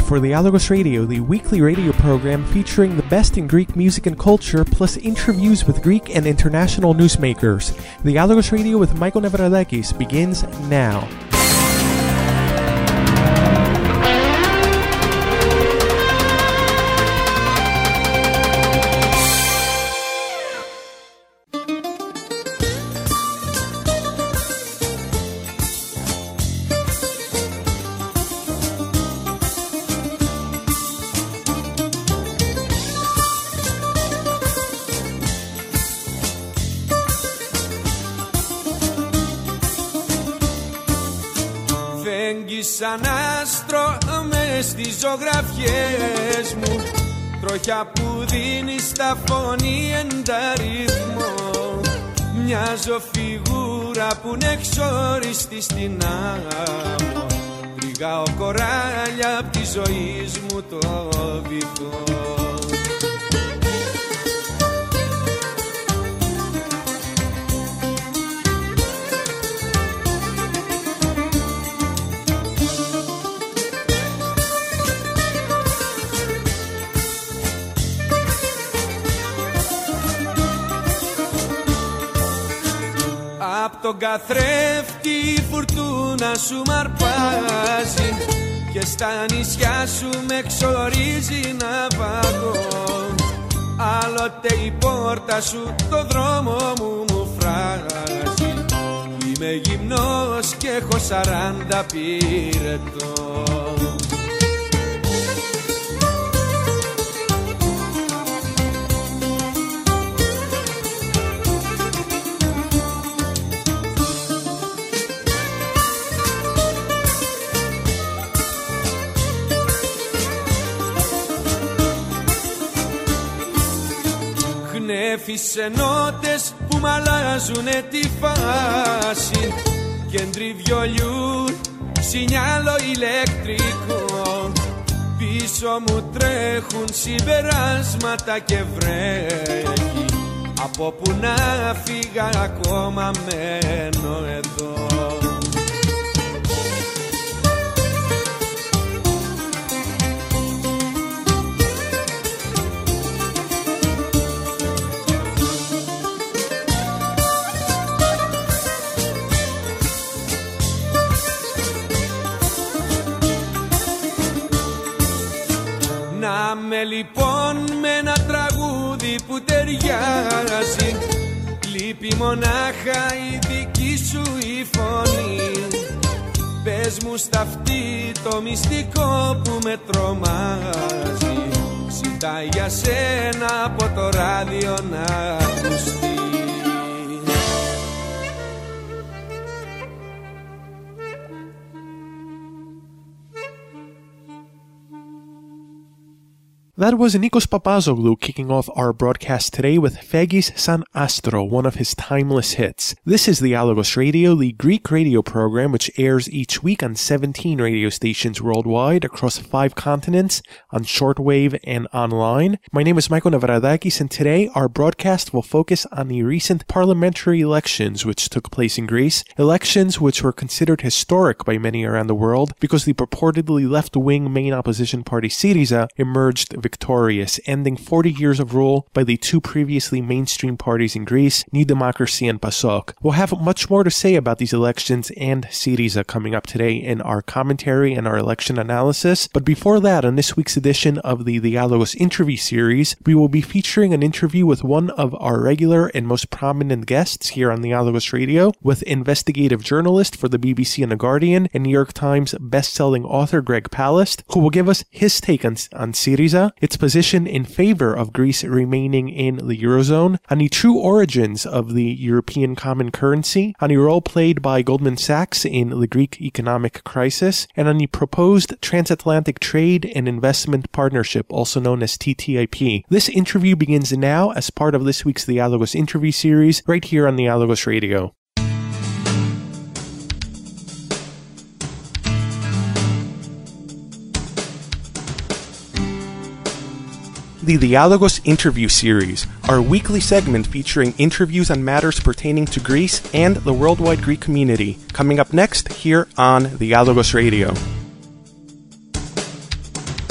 for Dialogos Radio, the weekly radio program featuring the best in Greek music and culture, plus interviews with Greek and international newsmakers. Dialogos Radio with Michael Nevradakis begins now. Σαν άστρο μες στις ζωγραφιές μου, τροχιά που δίνει στα φωνή ενταρρύθμο. Μοιάζω φιγούρα που είναι εξόριστη στην άμμο. Τριγάω κοράλια απ' τη ζωή μου το βυθό. Απ' τον καθρέφτη η φουρτούνα σου μ' αρπάζει και στα νησιά σου με εξορίζει ναυαγό. Άλλοτε η πόρτα σου το δρόμο μου φράζει. Είμαι γυμνός και έχω 40 πυρετό. Γνέφησε νότες που μ' αλλάζουνε τη φάση, κέντρι βιολιού, σινιάλο ηλεκτρικό. Πίσω μου τρέχουν συμπεράσματα και βρέχει. Από που να φύγα ακόμα μένω εδώ. Να με λοιπόν με ένα τραγούδι που ταιριάζει, λείπει μονάχα η δική σου η φωνή. Πες μου στα αυτή το μυστικό που με τρομάζει. Ζητάει για σένα από το ράδιο να ακουστεί. That was Nikos Papazoglou kicking off our broadcast today with Fegis San Astro, one of his timeless hits. This is Dialogos Radio, the Greek radio program which airs each week on 17 radio stations worldwide across 5 continents, on shortwave and online. My name is Michael Nevradakis, and today our broadcast will focus on the recent parliamentary elections which took place in Greece, elections which were considered historic by many around the world because the purportedly left-wing main opposition party Syriza emerged victorious, ending 40 years of rule by the 2 previously mainstream parties in Greece, New Democracy and PASOK. We'll have much more to say about these elections and Syriza coming up today in our commentary and our election analysis. But before that, on this week's edition of the Dialogos interview series, we will be featuring an interview with one of our regular and most prominent guests here on Dialogos Radio, with investigative journalist for the BBC and The Guardian and New York Times best-selling author Greg Palast, who will give us his take on Syriza, its position in favor of Greece remaining in the Eurozone, on the true origins of the European common currency, on the role played by Goldman Sachs in the Greek economic crisis, and on the proposed transatlantic trade and investment partnership, also known as TTIP. This interview begins now as part of this week's Dialogos interview series, right here on Dialogos Radio. The Dialogos interview series, our weekly segment featuring interviews on matters pertaining to Greece and the worldwide Greek community. Coming up next here on Dialogos Radio.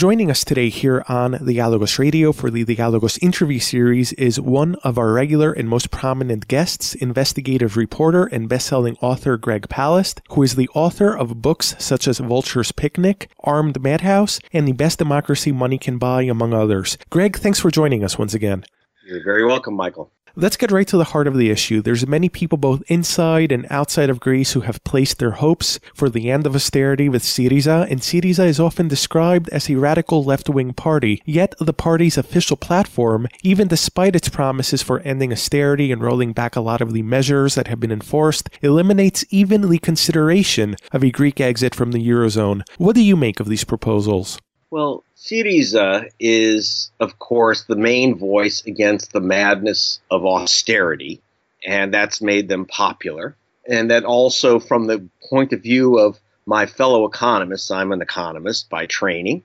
Joining us today here on Diálogos Radio for the Diálogos interview series is one of our regular and most prominent guests, investigative reporter and best-selling author Greg Palast, who is the author of books such as Vulture's Picnic, Armed Madhouse, and The Best Democracy Money Can Buy, among others. Greg, thanks for joining us once again. You're very welcome, Michael. Let's get right to the heart of the issue. There's many people both inside and outside of Greece who have placed their hopes for the end of austerity with Syriza, and Syriza is often described as a radical left-wing party. Yet the party's official platform, even despite its promises for ending austerity and rolling back a lot of the measures that have been enforced, eliminates even the consideration of a Greek exit from the Eurozone. What do you make of these proposals? Well, Syriza is, of course, the main voice against the madness of austerity, and that's made them popular. And that also, from the point of view of my fellow economists, I'm an economist by training,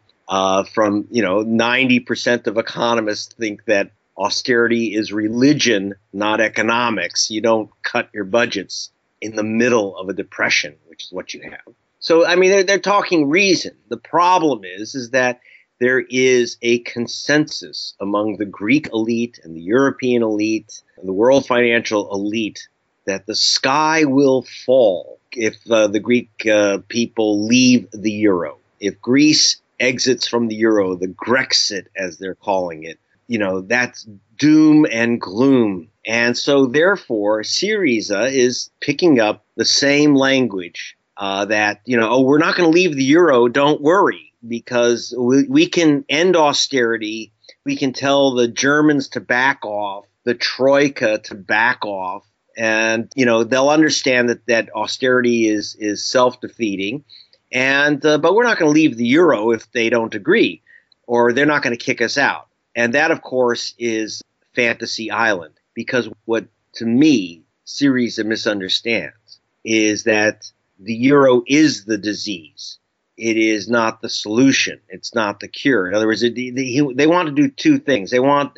90% of economists think that austerity is religion, not economics. You don't cut your budgets in the middle of a depression, which is what you have. So, I mean, they're talking reason. The problem is that there is a consensus among the Greek elite and the European elite and the world financial elite that the sky will fall if the Greek people leave the euro. If Greece exits from the euro, the Grexit, as they're calling it, that's doom and gloom. And so, therefore, Syriza is picking up the same language that, we're not going to leave the euro, don't worry, because we can end austerity. We can tell the Germans to back off, the Troika to back off, and, they'll understand that austerity is self-defeating. And but we're not going to leave the euro if they don't agree, or they're not going to kick us out. And that, of course, is Fantasy Island, because what, to me, Syriza misunderstands is that the euro is the disease. It is not the solution. It's not the cure. In other words, they want to do two things.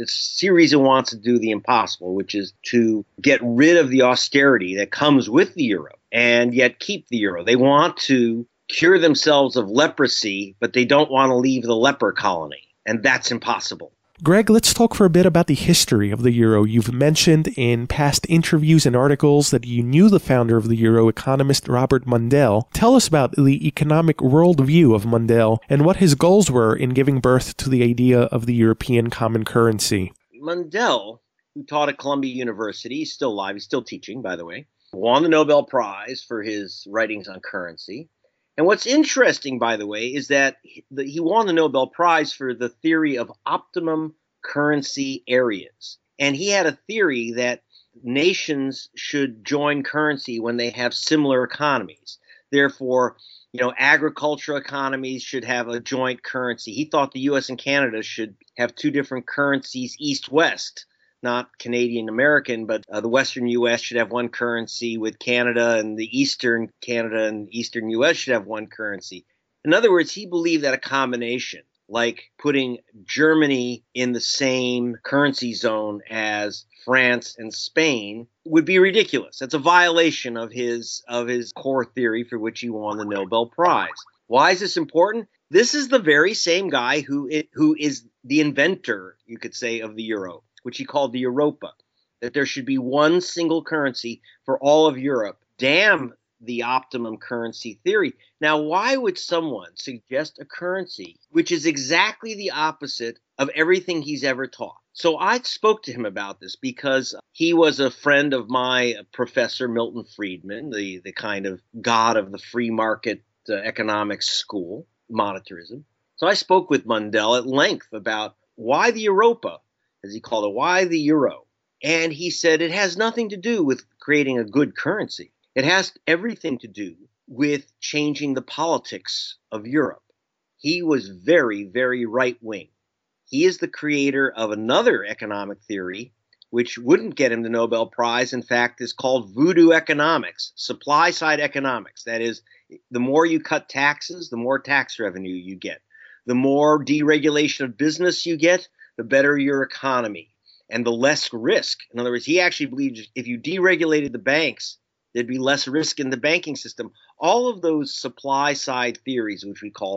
Syriza wants to do the impossible, which is to get rid of the austerity that comes with the euro and yet keep the euro. They want to cure themselves of leprosy, but they don't want to leave the leper colony, and that's impossible. Greg, let's talk for a bit about the history of the euro. You've mentioned in past interviews and articles that you knew the founder of the euro, economist Robert Mundell. Tell us about the economic worldview of Mundell and what his goals were in giving birth to the idea of the European common currency. Mundell, who taught at Columbia University, he's still alive, he's still teaching, by the way, won the Nobel Prize for his writings on currency. And what's interesting, by the way, is that he won the Nobel Prize for the theory of optimum currency areas. And he had a theory that nations should join currency when they have similar economies. Therefore, agricultural economies should have a joint currency. He thought the U.S. and Canada should have two different currencies, East-West. Not Canadian-American, but the Western U.S. should have one currency with Canada, and the Eastern Canada and Eastern U.S. should have one currency. In other words, he believed that a combination, like putting Germany in the same currency zone as France and Spain, would be ridiculous. That's a violation of his core theory for which he won the Nobel Prize. Why is this important? This is the very same guy who is the inventor, you could say, of the euro, which he called the Europa, that there should be one single currency for all of Europe. Damn the optimum currency theory. Now, why would someone suggest a currency which is exactly the opposite of everything he's ever taught? So I spoke to him about this because he was a friend of my professor, Milton Friedman, the kind of god of the free market economics school, monetarism. So I spoke with Mundell at length about why the Europa, as he called it, why the euro? And he said it has nothing to do with creating a good currency. It has everything to do with changing the politics of Europe. He was very, very right-wing. He is the creator of another economic theory, which wouldn't get him the Nobel Prize. In fact, is called voodoo economics, supply-side economics. That is, the more you cut taxes, the more tax revenue you get. The more deregulation of business you get, the better your economy and the less risk. In other words, he actually believes if you deregulated the banks, there'd be less risk in the banking system. All of those supply side theories, which we call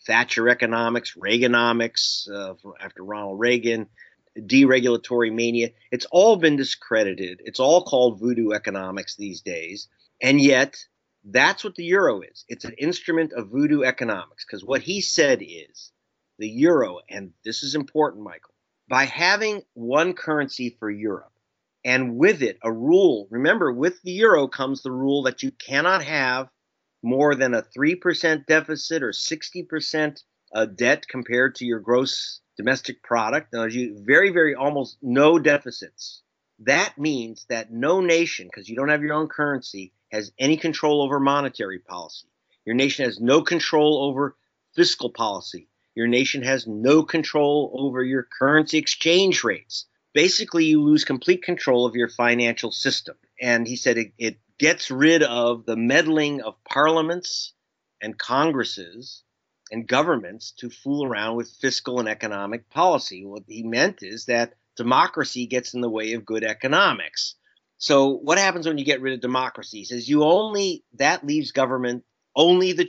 Thatcher economics, Reaganomics, after Ronald Reagan, deregulatory mania. It's all been discredited. It's all called voodoo economics these days. And yet, that's what the euro is. It's an instrument of voodoo economics, because what he said is the euro, and this is important, Michael, by having one currency for Europe, and with it a rule. Remember, with the euro comes the rule that you cannot have more than a 3% deficit or 60% debt compared to your gross domestic product. Now, very, almost no deficits. That means that no nation, because you don't have your own currency, has any control over monetary policy. Your nation has no control over fiscal policy. Your nation has no control over your currency exchange rates. Basically, you lose complete control of your financial system. And he said it gets rid of the meddling of parliaments and congresses and governments to fool around with fiscal and economic policy. What he meant is that democracy gets in the way of good economics. So what happens when you get rid of democracy? He says that leaves government only the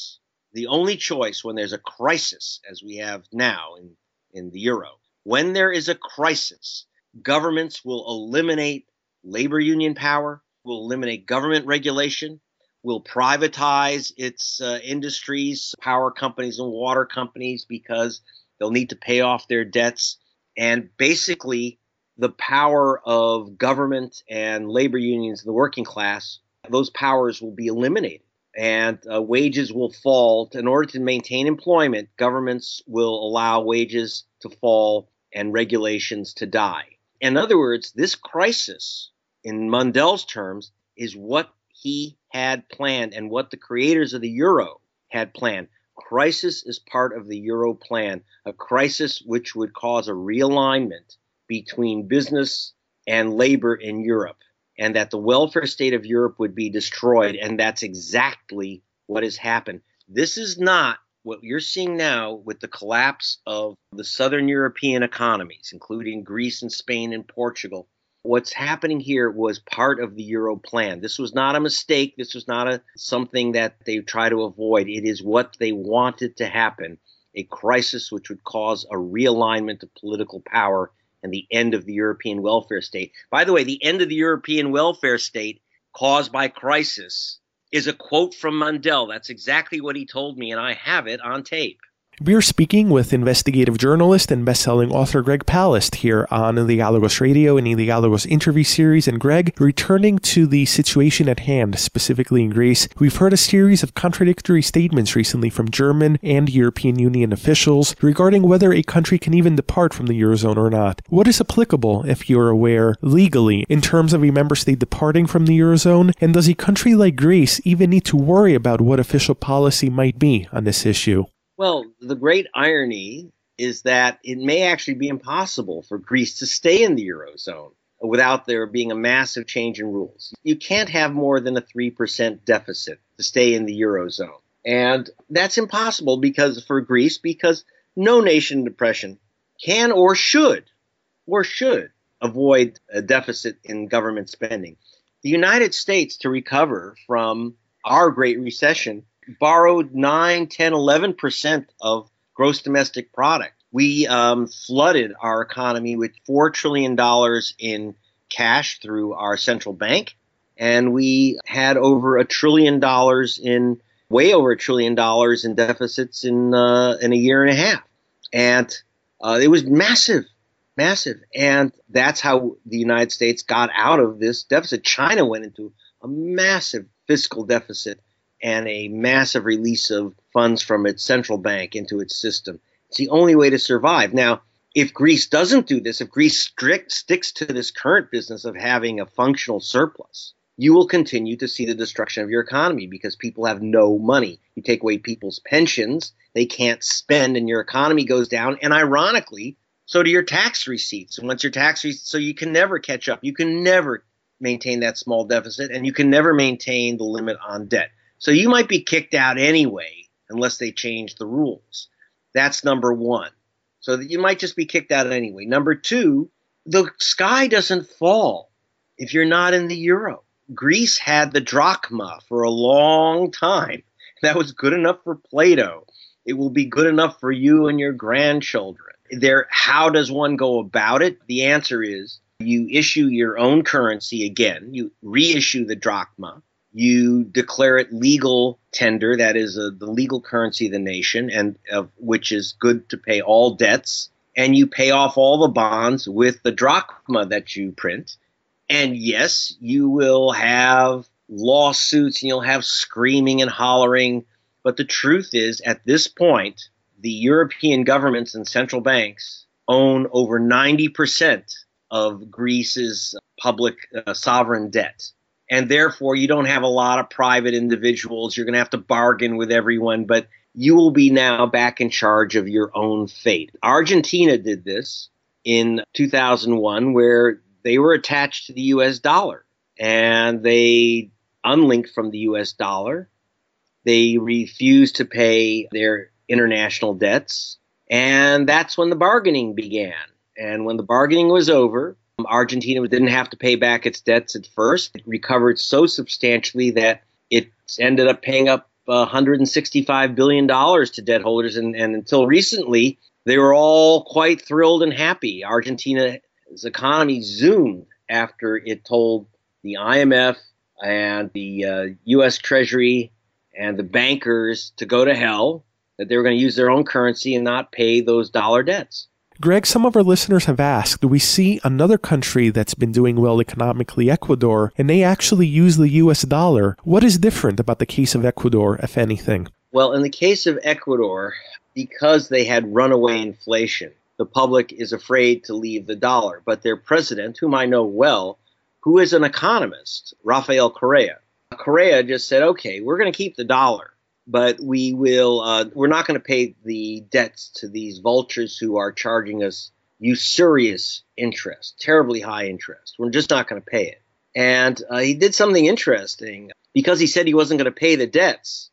only choice when there's a crisis, as we have now in the euro. When there is a crisis, governments will eliminate labor union power, will eliminate government regulation, will privatize its industries, power companies and water companies, because they'll need to pay off their debts. And basically, the power of government and labor unions, the working class, those powers will be eliminated. And wages will fall. In order to maintain employment, governments will allow wages to fall and regulations to die. In other words, this crisis, in Mundell's terms, is what he had planned and what the creators of the euro had planned. Crisis is part of the euro plan, a crisis which would cause a realignment between business and labor in Europe, and that the welfare state of Europe would be destroyed. And that's exactly what has happened. This is not what you're seeing now with the collapse of the southern European economies, including Greece and Spain and Portugal. What's happening here was part of the euro plan. This was not a mistake. This was not something that they try to avoid. It is what they wanted to happen, a crisis which would cause a realignment of political power and the end of the European welfare state. By the way, the end of the European welfare state caused by crisis is a quote from Mundell. That's exactly what he told me, and I have it on tape. We're speaking with investigative journalist and best-selling author Greg Palast here on Dialogos Radio in the Dialogos interview series. And Greg, returning to the situation at hand, specifically in Greece, we've heard a series of contradictory statements recently from German and European Union officials regarding whether a country can even depart from the Eurozone or not. What is applicable, if you're aware, legally in terms of a member state departing from the Eurozone? And does a country like Greece even need to worry about what official policy might be on this issue? Well, the great irony is that it may actually be impossible for Greece to stay in the Eurozone without there being a massive change in rules. You can't have more than a 3% deficit to stay in the Eurozone. And that's impossible for Greece, because no nation in depression can or should avoid a deficit in government spending. The United States, to recover from our Great Recession, borrowed 9, 10, 11% of gross domestic product. We flooded our economy with $4 trillion in cash through our central bank. And we had way over $1 trillion in deficits in a year and a half. And it was massive. And that's how the United States got out of this deficit. China went into a massive fiscal deficit and a massive release of funds from its central bank into its system. It's the only way to survive. Now, if Greece doesn't do this, if Greece sticks to this current business of having a functional surplus, you will continue to see the destruction of your economy, because people have no money. You take away people's pensions, they can't spend, and your economy goes down. And ironically, so do your tax receipts. And once your so you can never catch up. You can never maintain that small deficit, and you can never maintain the limit on debt. So you might be kicked out anyway, unless they change the rules. That's number one. So that you might just be kicked out anyway. Number two, the sky doesn't fall if you're not in the euro. Greece had the drachma for a long time, That was good enough for Plato. It will be good enough for you and your grandchildren. How does one go about it? The answer is you issue your own currency again. You reissue the drachma. You declare it legal tender, that is the legal currency of the nation, and which is good to pay all debts. And you pay off all the bonds with the drachma that you print. And yes, you will have lawsuits and you'll have screaming and hollering. But the truth is, at this point, the European governments and central banks own over 90% of Greece's public sovereign debt. And therefore, you don't have a lot of private individuals. You're going to have to bargain with everyone, but you will be now back in charge of your own fate. Argentina did this in 2001, where they were attached to the U.S. dollar, and they unlinked from the U.S. dollar. They refused to pay their international debts, and that's when the bargaining began. And when the bargaining was over, Argentina didn't have to pay back its debts at first. It recovered so substantially that it ended up paying up $165 billion to debt holders, and until recently, they were all quite thrilled and happy. Argentina's economy zoomed after it told the IMF and the U.S. Treasury and the bankers to go to hell, that they were going to use their own currency and not pay those dollar debts. Greg, some of our listeners have asked, do we see another country that's been doing well economically, Ecuador, and they actually use the U.S. dollar? What is different about the case of Ecuador, if anything? Well, in the case of Ecuador, because they had runaway inflation, the public is afraid to leave the dollar. But their president, whom I know well, who is an economist, Rafael Correa just said, okay, we're going to keep the dollar, but we're not going to pay the debts to these vultures who are charging us usurious interest, terribly high interest. We're just not going to pay it. And he did something interesting. Because he said he wasn't going to pay the debts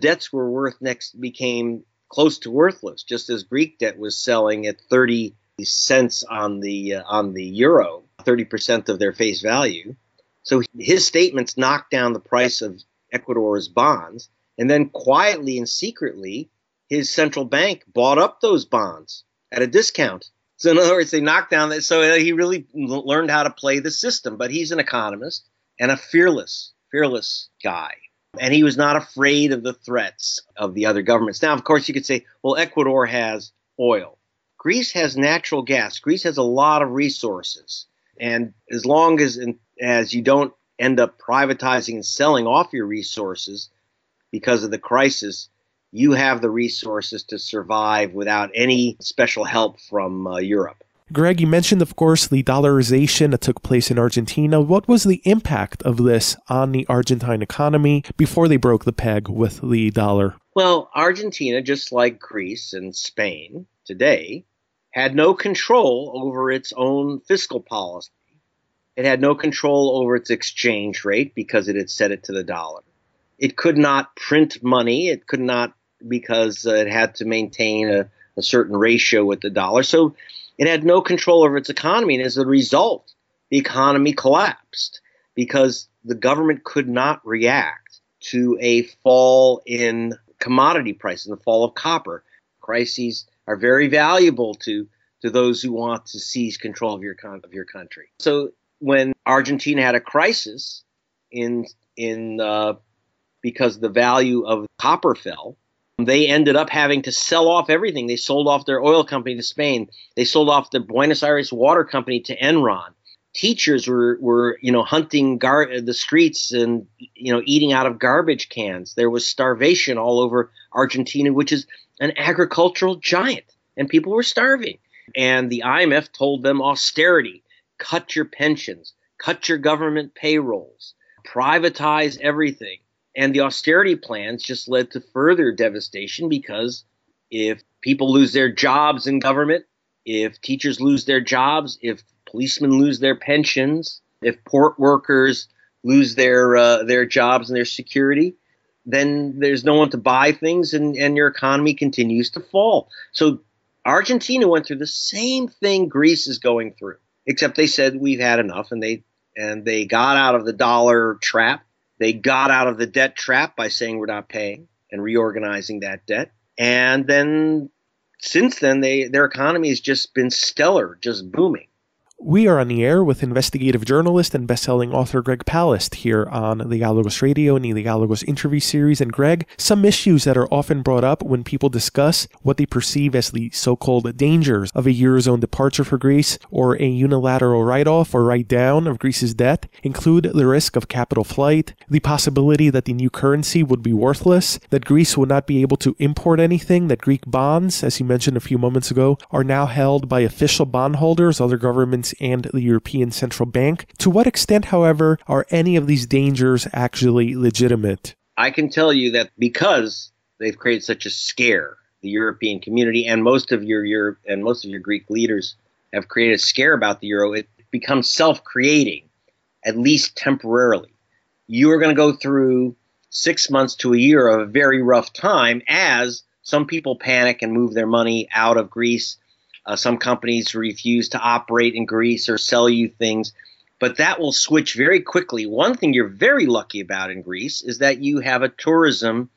became close to worthless, just as Greek debt was selling at 30 cents on the euro, 30% of their face value. So his statements knocked down the price of Ecuador's bonds, and then quietly and secretly, his central bank bought up those bonds at a discount. So in other words, they knocked down that. So he really learned how to play the system. But he's an economist and a fearless guy. And he was not afraid of the threats of the other governments. Now, of course, you could say, well, Ecuador has oil. Greece has natural gas. Greece has a lot of resources. And as long as you don't end up privatizing and selling off your resources because of the crisis, you have the resources to survive without any special help from Europe. Greg, you mentioned, of course, the dollarization that took place in Argentina. What was the impact of this on the Argentine economy before they broke the peg with the dollar? Well, Argentina, just like Greece and Spain today, had no control over its own fiscal policy. It had no control over its exchange rate because it had set it to the dollar. It could not print money. It could not, because it had to maintain a certain ratio with the dollar. So it had no control over its economy. And as a result, the economy collapsed because the government could not react to a fall in commodity prices, the fall of copper. Crises are very valuable to those who want to seize control of your country. So when Argentina had a crisis because the value of copper fell, they ended up having to sell off everything. They sold off their oil company to Spain. They sold off the Buenos Aires water company to Enron. Teachers were hunting the streets and eating out of garbage cans. There was starvation all over Argentina, which is an agricultural giant, and people were starving. And the IMF told them austerity. Cut your pensions, cut your government payrolls, privatize everything. And the austerity plans just led to further devastation, because if people lose their jobs in government, if teachers lose their jobs, if policemen lose their pensions, if port workers lose their jobs and their security, then there's no one to buy things, and your economy continues to fall. So Argentina went through the same thing Greece is going through. Except they said we've had enough, and they got out of the dollar trap. They got out of the debt trap by saying we're not paying. and reorganizing that debt. And then since then, their economy has just been stellar, just booming. We are on the air with investigative journalist and best-selling author Greg Palast here on the Dialogos Radio and the Dialogos interview series. And Greg, some issues that are often brought up when people discuss what they perceive as the so-called dangers of a Eurozone departure for Greece or a unilateral write-off or write-down of Greece's debt include the risk of capital flight, the possibility that the new currency would be worthless, that Greece would not be able to import anything, that Greek bonds, as you mentioned a few moments ago, are now held by official bondholders, other governments, and the European Central Bank. To what extent, however, are any of these dangers actually legitimate? I can tell you that because they've created such a scare, the European community and most of your Greek leaders have created a scare about the euro, it becomes self-creating, at least temporarily. You are going to go through 6 months to a year of a very rough time as some people panic and move their money out of Greece. Some companies refuse to operate in Greece or sell you things, but that will switch very quickly. One thing you're very lucky about in Greece is that you have a tourism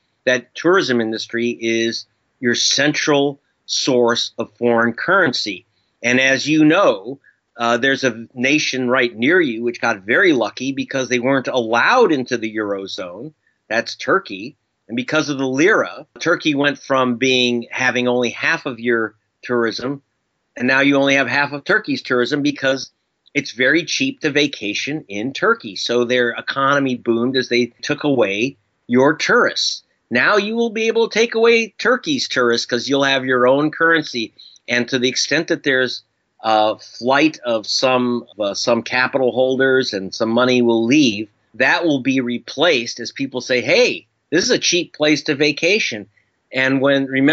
industry is your central source of foreign currency. And as you know, there's a nation right near you which got very lucky because they weren't allowed into the Eurozone. That's Turkey. And because of the lira, Turkey went from having only half of your tourism, and now you only have half of Turkey's tourism because it's very cheap to vacation in Turkey. So their economy boomed as they took away your tourists. Now you will be able to take away Turkey's tourists because you'll have your own currency. And to the extent that there's a flight of some capital holders and some money will leave, that will be replaced as people say, hey, this is a cheap place to vacation. And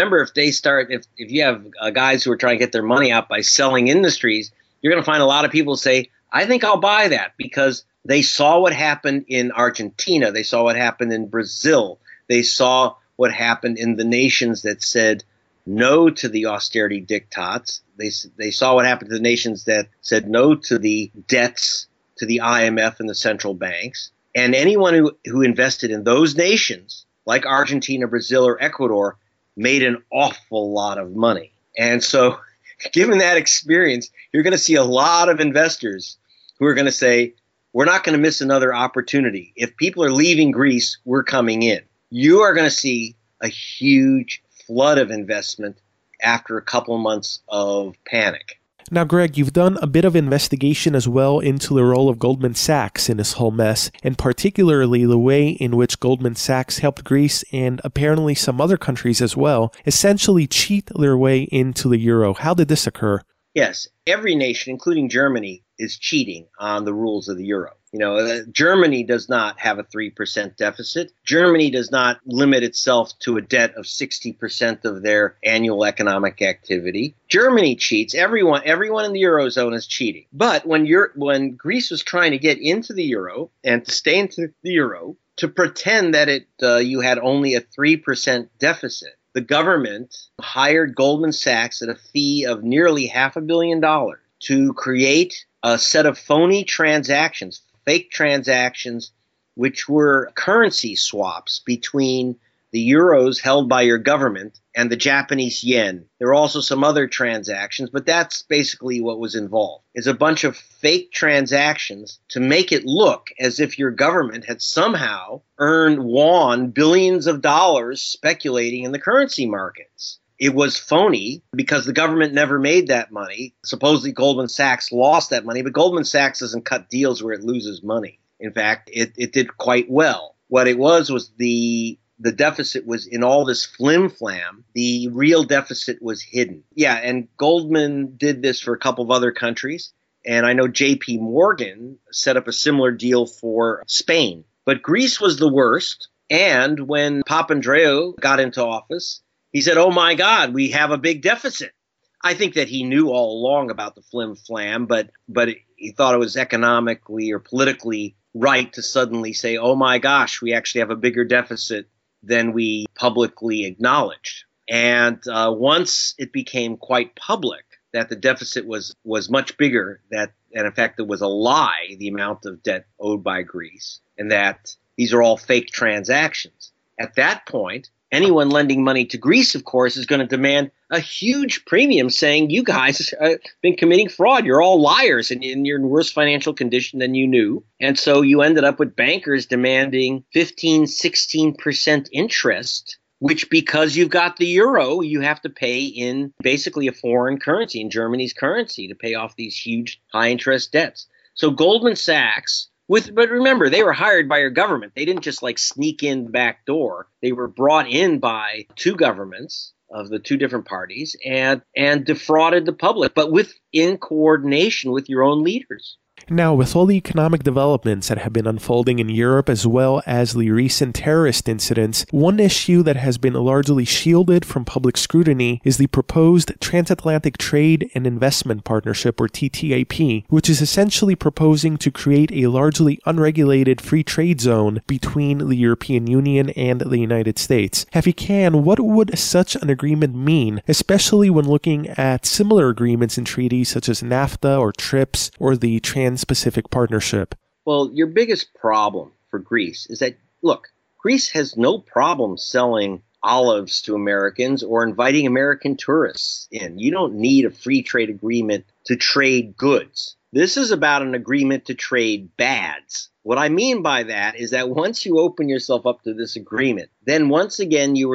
if you have guys who are trying to get their money out by selling industries, you're going to find a lot of people say, I think I'll buy that because they saw what happened in Argentina. They saw what happened in Brazil. They saw what happened in the nations that said no to the austerity diktats. They saw what happened to the nations that said no to the debts to the IMF and the central banks. And anyone who invested in those nations, like Argentina, Brazil, or Ecuador, made an awful lot of money. And so given that experience, you're going to see a lot of investors who are going to say, we're not going to miss another opportunity. If people are leaving Greece, we're coming in. You are going to see a huge flood of investment after a couple of months of panic. Now, Greg, you've done a bit of investigation as well into the role of Goldman Sachs in this whole mess, and particularly the way in which Goldman Sachs helped Greece and apparently some other countries as well essentially cheat their way into the euro. How did this occur? Yes, every nation, including Germany, is cheating on the rules of the euro. Germany does not have a 3% deficit. Germany does not limit itself to a debt of 60% of their annual economic activity. Germany cheats. Everyone in the Eurozone is cheating. But when Greece was trying to get into the euro and to stay into the euro, to pretend that you had only a 3% deficit, the government hired Goldman Sachs at a fee of nearly $500 million to create a set of phony transactions, fake transactions, which were currency swaps between the euros held by your government and the Japanese yen. There were also some other transactions, but that's basically what was involved. It's a bunch of fake transactions to make it look as if your government had somehow won billions of dollars speculating in the currency markets. It was phony because the government never made that money. Supposedly Goldman Sachs lost that money, but Goldman Sachs doesn't cut deals where it loses money. In fact, it did quite well. What it was the deficit was in all this flim-flam. The real deficit was hidden. Yeah, and Goldman did this for a couple of other countries. And I know JP Morgan set up a similar deal for Spain. But Greece was the worst. And when Papandreou got into office, he said, oh, my God, we have a big deficit. I think that he knew all along about the flim-flam, but he thought it was economically or politically right to suddenly say, oh, my gosh, we actually have a bigger deficit than we publicly acknowledged. And once it became quite public that the deficit was much bigger, and in fact, it was a lie, the amount of debt owed by Greece, and that these are all fake transactions. At that point, anyone lending money to Greece, of course, is going to demand a huge premium saying you guys have been committing fraud. You're all liars and you're in worse financial condition than you knew. And so you ended up with bankers demanding 15, 16% interest, which because you've got the euro, you have to pay in basically a foreign currency, in Germany's currency, to pay off these huge high interest debts. So Goldman Sachs, but remember, they were hired by your government. They didn't just like sneak in the back door. They were brought in by two governments of the two different parties and defrauded the public, but in coordination with your own leaders. Now, with all the economic developments that have been unfolding in Europe as well as the recent terrorist incidents, one issue that has been largely shielded from public scrutiny is the proposed Transatlantic Trade and Investment Partnership, or TTIP, which is essentially proposing to create a largely unregulated free trade zone between the European Union and the United States. If you can, what would such an agreement mean, especially when looking at similar agreements and treaties such as NAFTA or TRIPS or the Trans-Pacific Partnership? Well, your biggest problem for Greece is that, look, Greece has no problem selling olives to Americans or inviting American tourists in. You don't need a free trade agreement to trade goods. This is about an agreement to trade bads. What I mean by that is that once you open yourself up to this agreement, then once again you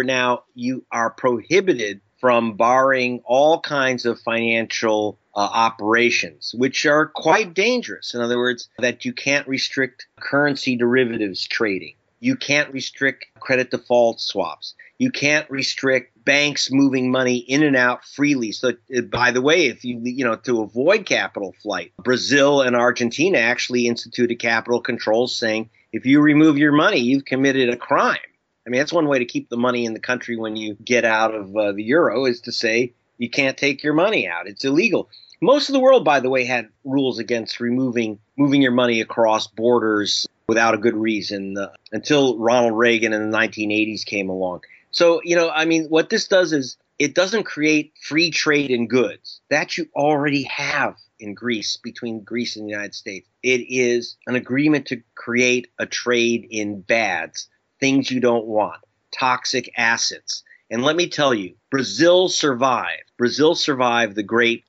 are prohibited from borrowing all kinds of financial operations, which are quite dangerous. In other words, that you can't restrict currency derivatives trading. You can't restrict credit default swaps. You can't restrict banks moving money in and out freely. So, by the way, if to avoid capital flight, Brazil and Argentina actually instituted capital controls saying if you remove your money, you've committed a crime. I mean, that's one way to keep the money in the country when you get out of the euro, is to say you can't take your money out. It's illegal. Most of the world, by the way, had rules against moving your money across borders without a good reason until Ronald Reagan in the 1980s came along. So, what this does is it doesn't create free trade in goods. That you already have in Greece, between Greece and the United States. It is an agreement to create a trade in bads, things you don't want, toxic assets. And let me tell you, Brazil survived. Brazil survived the great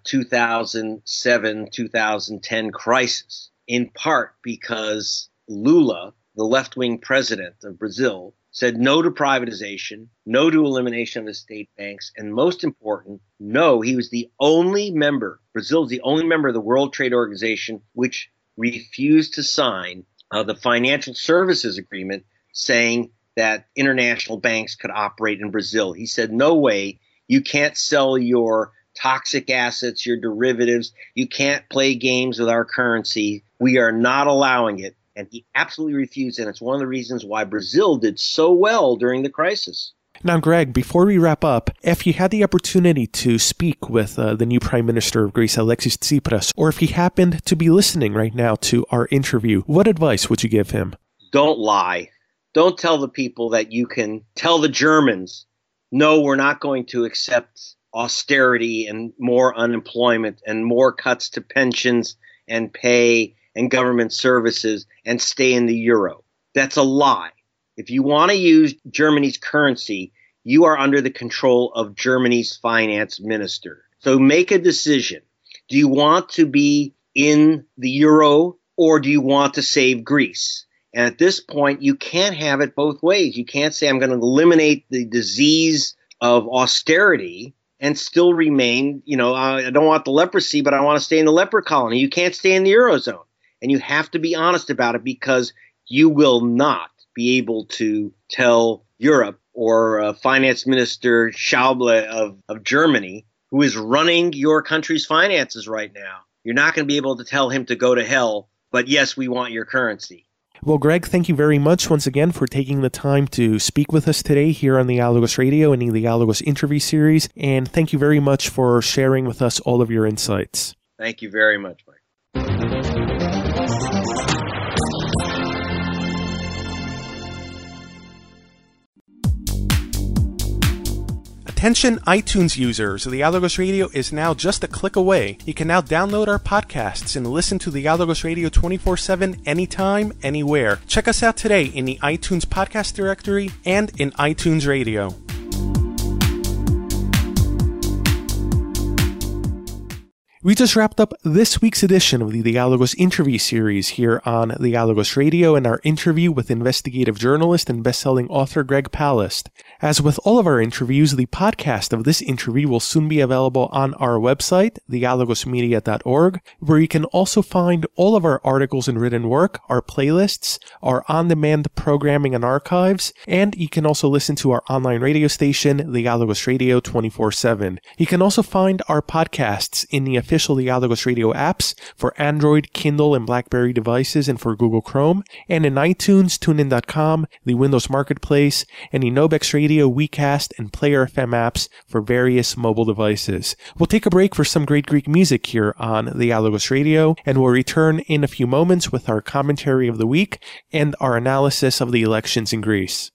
2007-2010 crisis, in part because Lula, the left-wing president of Brazil, said no to privatization, no to elimination of the state banks, and most important, no, he was the only member, Brazil's the only member of the World Trade Organization which refused to sign the Financial Services Agreement saying that international banks could operate in Brazil. He said, no way, you can't sell your toxic assets, your derivatives, you can't play games with our currency. We are not allowing it. And he absolutely refused, and it's one of the reasons why Brazil did so well during the crisis. Now, Greg, before we wrap up, if you had the opportunity to speak with the new Prime Minister of Greece, Alexis Tsipras, or if he happened to be listening right now to our interview, what advice would you give him? Don't lie. Don't tell the people that you can tell the Germans, no, we're not going to accept austerity and more unemployment and more cuts to pensions and pay and government services and stay in the euro. That's a lie. If you want to use Germany's currency, you are under the control of Germany's finance minister. So make a decision. Do you want to be in the euro or do you want to save Greece? And at this point, you can't have it both ways. You can't say I'm going to eliminate the disease of austerity and still remain, I don't want the leprosy, but I want to stay in the leper colony. You can't stay in the Eurozone. And you have to be honest about it because you will not be able to tell Europe or Finance Minister Schäuble of Germany, who is running your country's finances right now. You're not going to be able to tell him to go to hell, but yes, we want your currency. Well, Greg, thank you very much once again for taking the time to speak with us today here on the Dialogos Radio and in the Dialogos interview series. And thank you very much for sharing with us all of your insights. Thank you very much, Mike. Attention iTunes users, the Dialogos Radio is now just a click away. You can now download our podcasts and listen to the Dialogos Radio 24/7 anytime, anywhere. Check us out today in the iTunes podcast directory and in iTunes Radio. We just wrapped up this week's edition of the Dialogos interview series here on the Dialogos Radio and our interview with investigative journalist and best-selling author Greg Palast. As with all of our interviews, the podcast of this interview will soon be available on our website, dialogosmedia.org, where you can also find all of our articles and written work, our playlists, our on-demand programming and archives, and you can also listen to our online radio station, the Dialogos Radio 24/7. You can also find our podcasts in the official Dialogos Radio apps for Android, Kindle, and BlackBerry devices and for Google Chrome, and in iTunes, TuneIn.com, the Windows Marketplace, and the Nobex Radio, WeCast, and Player FM apps for various mobile devices. We'll take a break for some great Greek music here on the Dialogos Radio, and we'll return in a few moments with our commentary of the week and our analysis of the elections in Greece.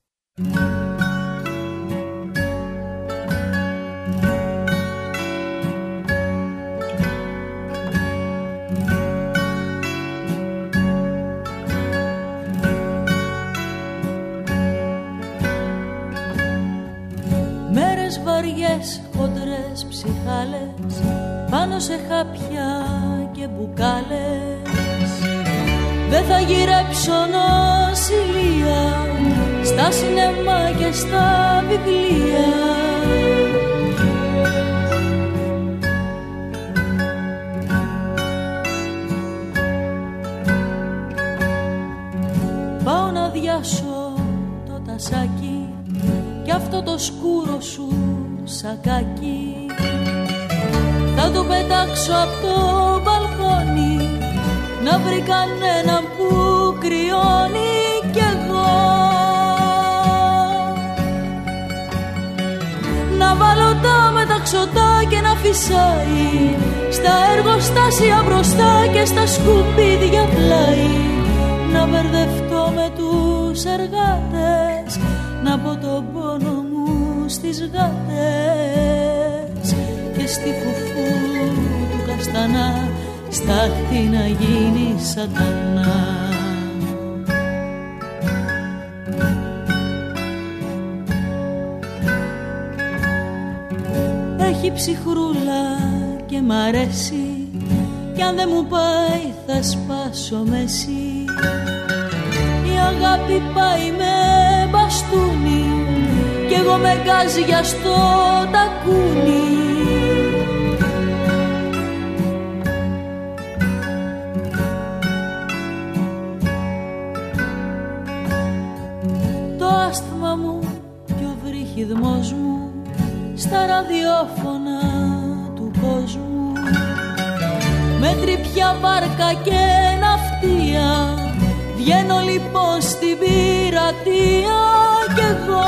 Βαριές, χοντρές ψυχάλες πάνω σε χάπια και μπουκάλες. Δεν θα γυρέψω νοσηλεία στα σινεμά και στα βιβλία. Πάω να αδειάσω το τασάκι κι αυτό το σκούρο σου σακάκι θα το πετάξω από το μπαλκόνι να βρει κανέναν που κρυώνει κι εγώ να βάλω τα μεταξωτά και να φυσάει στα εργοστάσια μπροστά και στα σκουπίδια πλάι να μπερδευτώ με τους εργάτες να πω τον πόνο μου στις γάτες και στη φουφού του καστανά στάχτη να γίνει σατανά. Έχει ψυχρούλα και μ' αρέσει κι αν δεν μου πάει θα σπάσω μέση. Η αγάπη πάει με μπαστούνι κι εγώ με γκάζια στο τακούνι. Το άσθμα μου κι ο βρύχιδμός μου στα ραδιόφωνα του κόσμου με τρυπιά βάρκα και ναυτία βγαίνω λοιπόν στην πειρατεία κι εγώ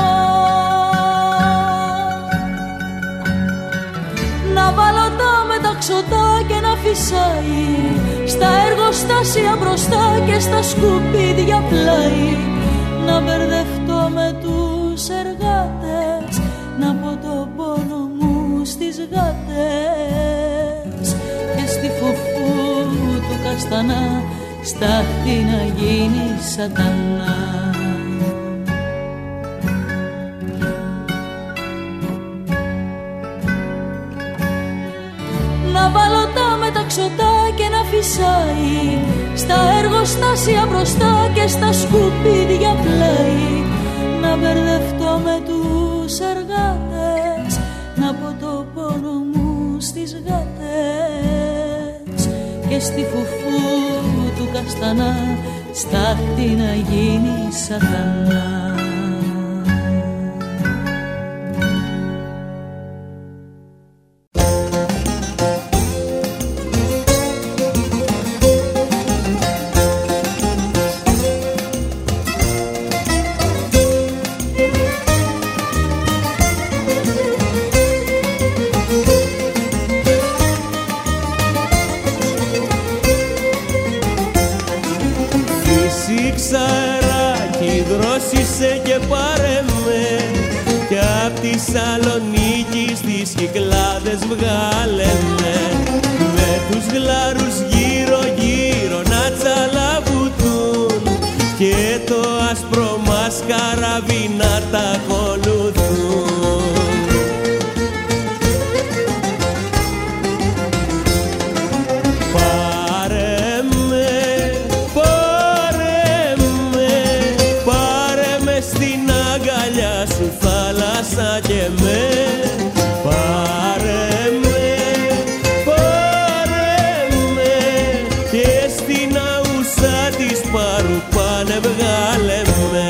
να βάλω τα μεταξωτά και να φυσάει στα εργοστάσια μπροστά και στα σκουπίδια πλάι να μπερδευτώ με τους εργάτες να πω τον πόνο μου στις γάτες και στη φουφού του καστανά στάχτη να γίνει σατανά. Να βάλω τα μεταξωτά και να φυσάει στα εργοστάσια μπροστά και στα σκουπίδια πλάι να μπερδευτώ με τους εργάτες να πω το πόνο μου στις γάτες και στη φουφού του καστανά στάχτη να γίνει σατανά. Ξαράκι δρόσισε και πάρε με κι απ' της Σαλονίκης τις Κυκλάδες βγάλε με τους γλάρους γύρω γύρω να τσαλαβουτούν και το άσπρο μας καράβι να τα ακολουθούν. Πάρε με στην αγκαλιά σου θάλασσα και με πάρε με και στην αούσα της Πάρου πάνε βγάλε με.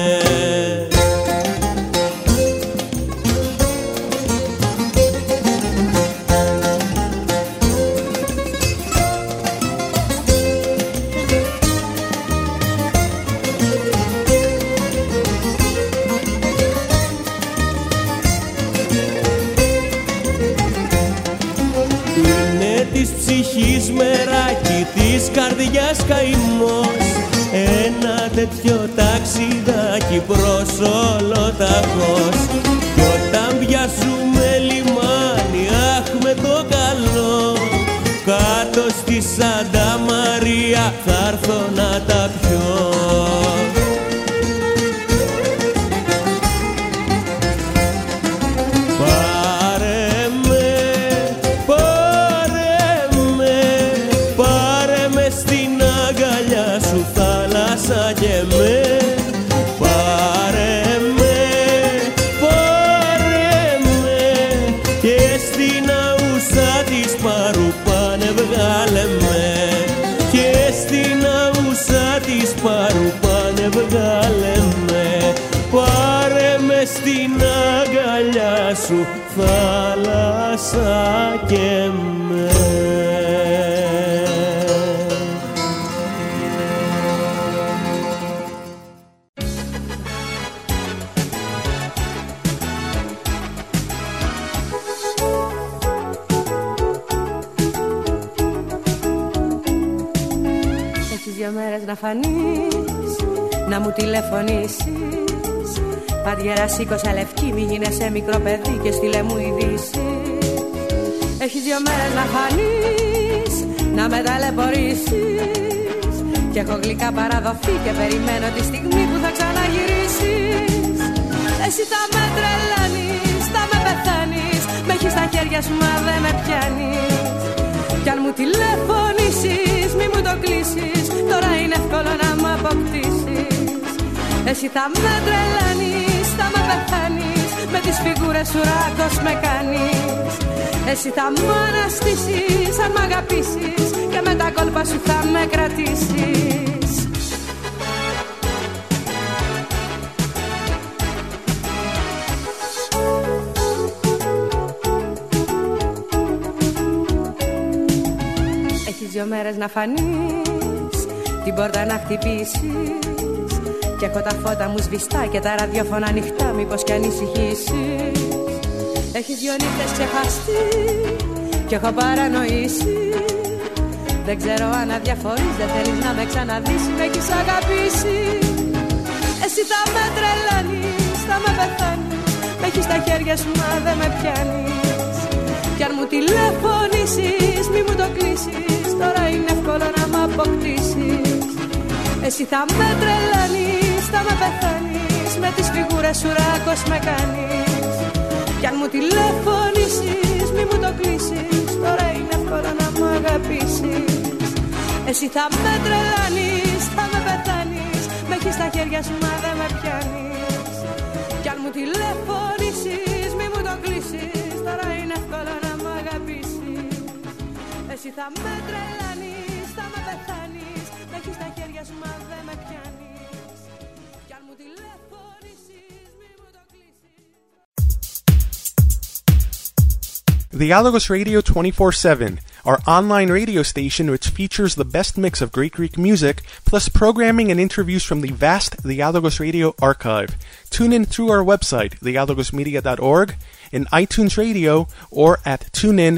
Ψυχής μεράκι, της καρδιάς καημός, ένα τέτοιο ταξιδάκι προς ολοταχώς. Κι όταν πιάσουμε λιμάνι, αχ με το καλό, κάτω στη Σάντα Μαρία θα έρθω να τα πιω. Και με πάρε με και στην αούσα της Πάρου πάνε βγάλε με και στην αούσα της Πάρου πάνε βγάλε με. Πάρε με στην αγκαλιά σου θάλασσα και με. Να φανείς, να μου τηλεφωνήσεις. Παντιέρα σήκωσα λευκή, μη γίνεσαι μικρό παιδί και στείλε μου ειδήσεις. Έχεις 2 μέρες να φανείς, να με ταλαιπωρήσεις. Κι έχω γλυκά παραδοθεί και περιμένω τη στιγμή που θα ξαναγυρίσεις. Εσύ θα με τρελάνεις, θα με πεθάνεις, με έχεις στα χέρια σου μα δεν με πιάνεις. Κι αν μου τηλεφωνήσεις, μη μου το κλείσεις, τώρα είναι εύκολο να μ' αποκτήσεις. Εσύ θα με τρελάνεις, θα με πεθάνεις, με τις φιγούρες σου ράκος με κάνεις. Εσύ θα μ' αναστήσεις, αν μ' αγαπήσεις, και με τα κόλπα σου θα με κρατήσεις. Έχεις 2 μέρες να φανείς, την πόρτα να χτυπήσεις. Κι έχω τα φώτα μου σβηστά και τα ραδιόφωνα ανοιχτά, μήπως κι ανησυχήσεις. Έχεις 2 νύχτες ξεχαστεί κι έχω παρανοήσει. Δεν ξέρω αν αδιαφορείς, δεν θέλεις να με ξαναδείς, με έχεις αγαπήσει. Εσύ θα με τρελάνεις, θα με πεθάνεις, με έχεις στα χέρια σου μα δεν με πιάνεις. Κι αν μου τηλεφωνήσεις, μη μου το κλείσεις, τώρα είναι εύκολο να μ' αποκτήσεις. Εσύ θα με τρελάνεις, θα με πεθάνεις, με τις φιγούρες σου ράκος με κάνεις. Κι αν μου τηλεφωνήσεις, μη μου το κλείσεις, τώρα είναι εύκολο να μ' αγαπήσεις. Εσύ θα με τρελάνεις, θα με πεθάνεις, με έχεις στα χέρια σου μα δεν με πιάνεις. Κι αν μου τηλεφωνήσεις, μη μου το κλείσεις, τώρα είναι εύκολο να μ' αγαπήσεις. Εσύ θα με τρελάνεις, θα με πεθάνεις, με έχεις στα χέρια σου μα δεν με πιάνεις. Κι αν μου τηλεφωνήσεις, μη μου το κλείσεις. Dialogos Radio 24/7, our online radio station which features the best mix of great Greek music, plus programming and interviews from the vast Dialogos Radio archive. Tune in through our website, dialogosmedia.org, in iTunes Radio, or at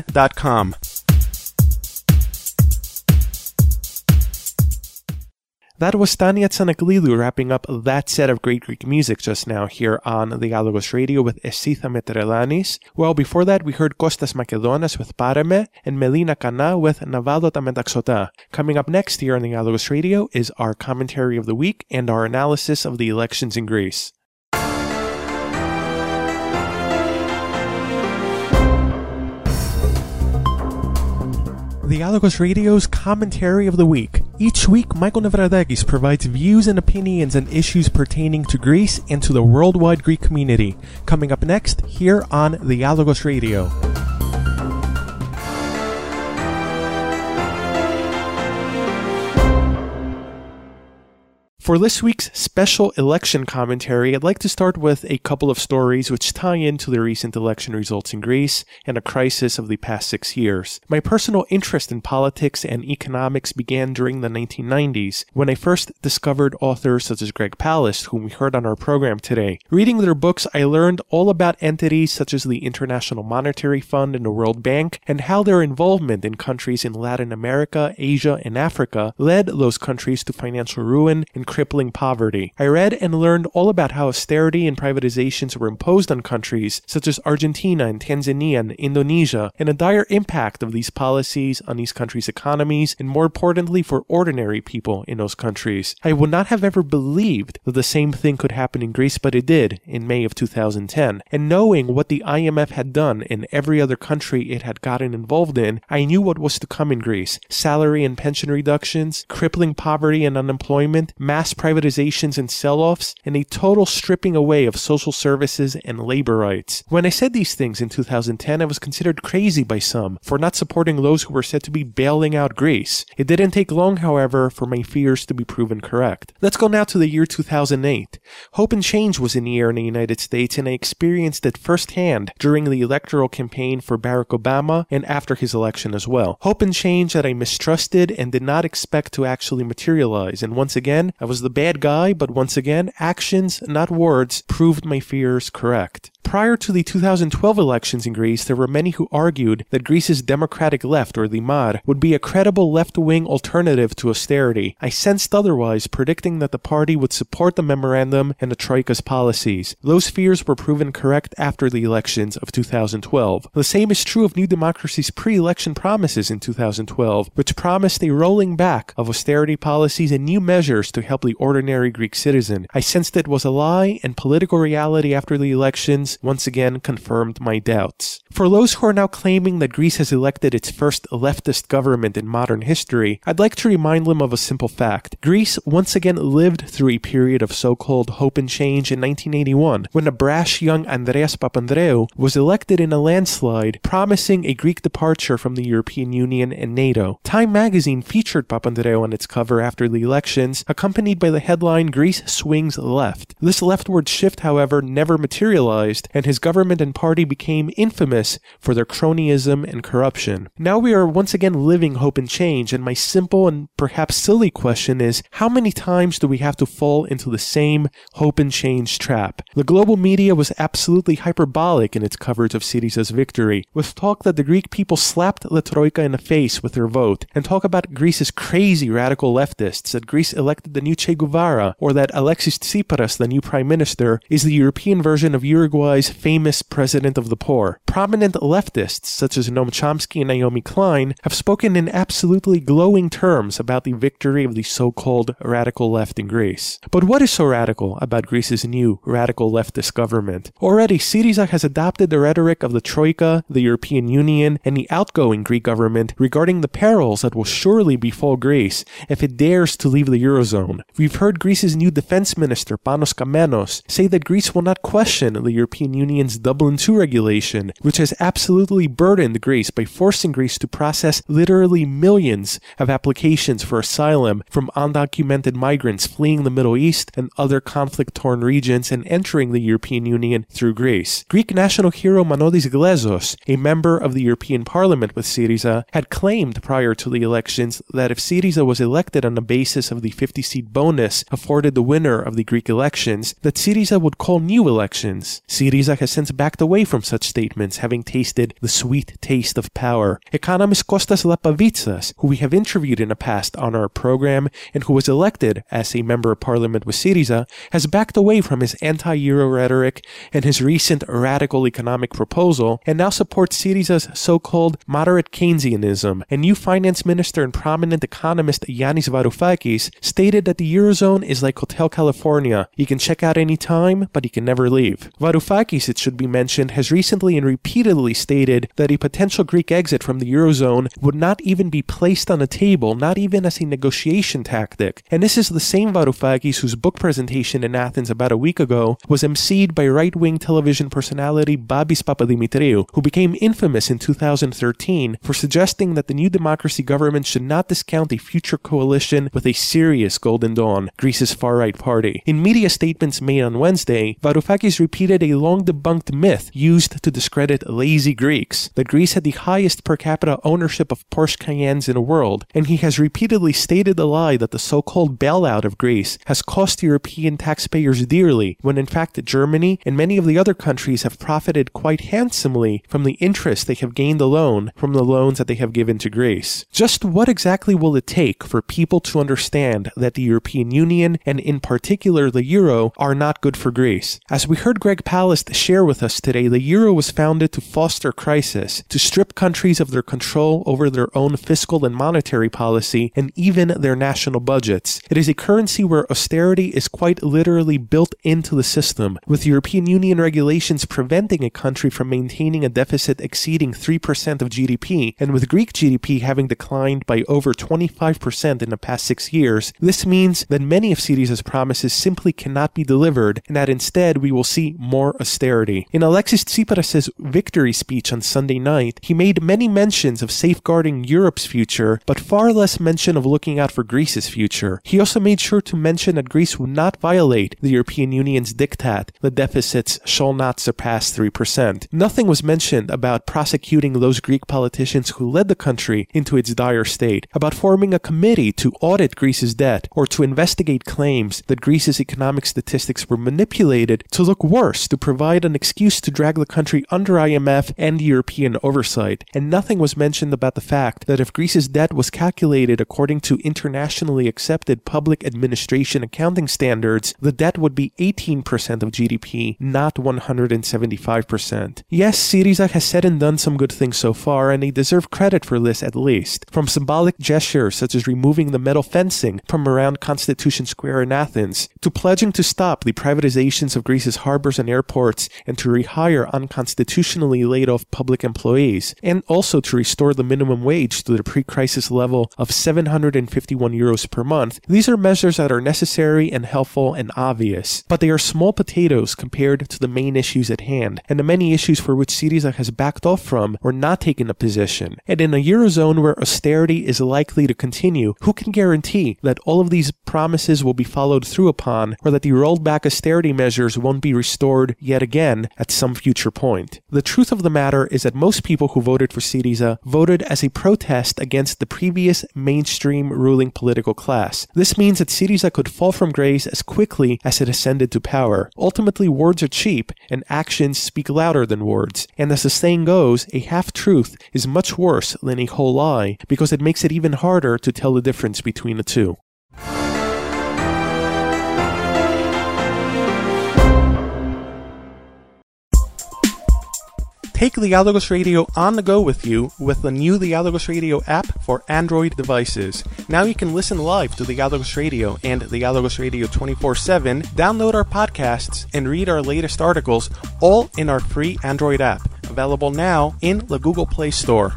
tunein.com. That was Tania Tsanaklidou wrapping up that set of great Greek music just now here on Dialogos Radio with Esitha Metrelanis. Well, before that we heard Kostas Makedonas with Pareme and Melina Kana with Navalo ta Metaxota. Coming up next here on Dialogos Radio is our commentary of the week and our analysis of the elections in Greece. Dialogos Radio's Commentary of the Week. Each week, Michael Nevradakis provides views and opinions on issues pertaining to Greece and to the worldwide Greek community. Coming up next, here on Dialogos Radio. For this week's special election commentary, I'd like to start with a couple of stories which tie into the recent election results in Greece and a crisis of the past 6 years. My personal interest in politics and economics began during the 1990s, when I first discovered authors such as Greg Palast, whom we heard on our program today. Reading their books, I learned all about entities such as the International Monetary Fund and the World Bank, and how their involvement in countries in Latin America, Asia, and Africa led those countries to financial ruin and crippling poverty. I read and learned all about how austerity and privatizations were imposed on countries such as Argentina and Tanzania and Indonesia, and a dire impact of these policies on these countries' economies, and more importantly for ordinary people in those countries. I would not have ever believed that the same thing could happen in Greece, but it did in May of 2010. And knowing what the IMF had done in every other country it had gotten involved in, I knew what was to come in Greece. Salary and pension reductions, crippling poverty and unemployment, mass privatizations and sell-offs, and a total stripping away of social services and labor rights. When I said these things in 2010, I was considered crazy by some for not supporting those who were said to be bailing out Greece. It didn't take long, however, for my fears to be proven correct. Let's go now to the year 2008. Hope and change was in the air in the United States, and I experienced it firsthand during the electoral campaign for Barack Obama and after his election as well. Hope and change that I mistrusted and did not expect to actually materialize, and once again, I was the bad guy, but once again, actions, not words, proved my fears correct. Prior to the 2012 elections in Greece, there were many who argued that Greece's democratic left, or the MAR, would be a credible left-wing alternative to austerity. I sensed otherwise, predicting that the party would support the memorandum and the Troika's policies. Those fears were proven correct after the elections of 2012. The same is true of New Democracy's pre-election promises in 2012, which promised a rolling back of austerity policies and new measures to help the ordinary Greek citizen. I sensed it was a lie, and political reality after the elections once again confirmed my doubts. For those who are now claiming that Greece has elected its first leftist government in modern history, I'd like to remind them of a simple fact. Greece once again lived through a period of so-called hope and change in 1981, when a brash young Andreas Papandreou was elected in a landslide, promising a Greek departure from the European Union and NATO. Time magazine featured Papandreou on its cover after the elections, accompanied by the headline, "Greece swings left." This leftward shift, however, never materialized, and his government and party became infamous for their cronyism and corruption. Now we are once again living hope and change, and my simple and perhaps silly question is, how many times do we have to fall into the same hope and change trap? The global media was absolutely hyperbolic in its coverage of Syriza's victory, with talk that the Greek people slapped the Troika in the face with their vote, and talk about Greece's crazy radical leftists, that Greece elected the new Che Guevara, or that Alexis Tsipras, the new prime minister, is the European version of Uruguay's famous president of the poor. Prominent leftists, such as Noam Chomsky and Naomi Klein, have spoken in absolutely glowing terms about the victory of the so-called radical left in Greece. But what is so radical about Greece's new radical leftist government? Already, Syriza has adopted the rhetoric of the Troika, the European Union, and the outgoing Greek government regarding the perils that will surely befall Greece if it dares to leave the Eurozone. We've heard Greece's new defense minister, Panos Kamenos, say that Greece will not question the European Union's Dublin II regulation, which has absolutely burdened Greece by forcing Greece to process literally millions of applications for asylum from undocumented migrants fleeing the Middle East and other conflict-torn regions and entering the European Union through Greece. Greek national hero Manodis Glezos, a member of the European Parliament with Syriza, had claimed prior to the elections that if Syriza was elected on the basis of the 50-seat bonus afforded the winner of the Greek elections, that Syriza would call new elections. Syriza has since backed away from such statements, having tasted the sweet taste of power. Economist Kostas Lapavitsas, who we have interviewed in the past on our program and who was elected as a member of parliament with Syriza, has backed away from his anti-Euro rhetoric and his recent radical economic proposal and now supports Syriza's so-called moderate Keynesianism. And new finance minister and prominent economist Yanis Varoufakis stated that the Eurozone is like Hotel California. You can check out any time, but you can never leave. Varoufakis, it should be mentioned, has recently and repeatedly stated that a potential Greek exit from the Eurozone would not even be placed on the table, not even as a negotiation tactic. And this is the same Varoufakis whose book presentation in Athens about a week ago was emceed by right-wing television personality Babis Papadimitriou, who became infamous in 2013 for suggesting that the New Democracy government should not discount a future coalition with a serious Golden Dawn, Greece's far-right party. In media statements made on Wednesday, Varoufakis repeated a long-debunked myth used to discredit lazy Greeks, that Greece had the highest per capita ownership of Porsche Cayennes in the world, and he has repeatedly stated the lie that the so-called bailout of Greece has cost European taxpayers dearly, when in fact Germany and many of the other countries have profited quite handsomely from the interest they have gained alone from the loans that they have given to Greece. Just what exactly will it take for people to understand that the European Union, and in particular the Euro, are not good for Greece? As we heard Greg Palast share with us today, the Euro was founded to foster crisis, to strip countries of their control over their own fiscal and monetary policy, and even their national budgets. It is a currency where austerity is quite literally built into the system, with European Union regulations preventing a country from maintaining a deficit exceeding 3% of GDP, and with Greek GDP having declined by over 25% in the past 6 years. This means that many of Syriza's promises simply cannot be delivered, and that instead we will see more austerity. In Alexis Tsipras' victory speech on Sunday night, he made many mentions of safeguarding Europe's future, but far less mention of looking out for Greece's future. He also made sure to mention that Greece would not violate the European Union's diktat, the deficits shall not surpass 3%. Nothing was mentioned about prosecuting those Greek politicians who led the country into its dire state, about forming a committee to audit Greece's debt, or to investigate claims that Greece's economic statistics were manipulated to look worse, to provide an excuse to drag the country under IMF and European oversight. And nothing was mentioned about the fact that if Greece's debt was calculated according to internationally accepted public administration accounting standards, the debt would be 18% of GDP, not 175%. Yes, Syriza has said and done some good things so far, and they deserve credit for this at least. From symbolic gestures such as removing the metal fencing from around Constitution Square in Athens, to pledging to stop the privatizations of Greece's harbors and airports and to rehire unconstitutionally laid off public employees, and also to restore the minimum wage to the pre-crisis level of 751 euros per month. These are measures that are necessary and helpful and obvious, but they are small potatoes compared to the main issues at hand, and the many issues for which Syriza has backed off from or not taken a position. And in a Eurozone where austerity is likely to continue, who can guarantee that all of these promises will be followed through upon, or that the rolled back austerity measures won't be restored yet again at some future point? The truth of the matter is that most people who voted for Syriza voted as a protest against the previous mainstream ruling political class. This means that Syriza could fall from grace as quickly as it ascended to power. Ultimately, words are cheap, and actions speak louder than words. And as the saying goes, a half-truth is much worse than a whole lie, because it makes it even harder to tell the difference between the two. Take Dialogos Radio on the go with you with the new Dialogos Radio app for Android devices. Now you can listen live to Dialogos Radio and Dialogos Radio 24/7, download our podcasts, and read our latest articles, all in our free Android app, available now in the Google Play Store.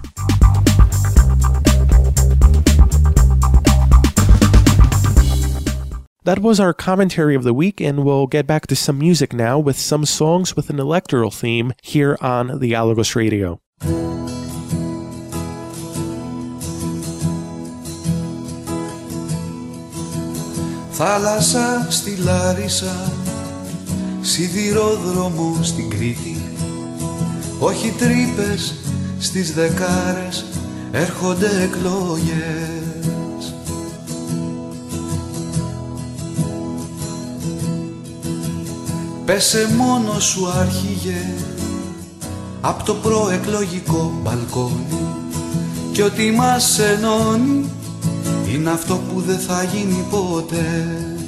That was our commentary of the week, and we'll get back to some music now with some songs with an electoral theme here on Dialogos Radio. Θάλασσα στη Λάρισα, σιδηρόδρομο στην Κρήτη, όχι τρύπες στις δεκάρες, έρχονται εκλογές. Πέσε μόνο σου άρχιγε απ' το προεκλογικό μπαλκόνι κι ό,τι μας ενώνει είναι αυτό που δεν θα γίνει ποτέ.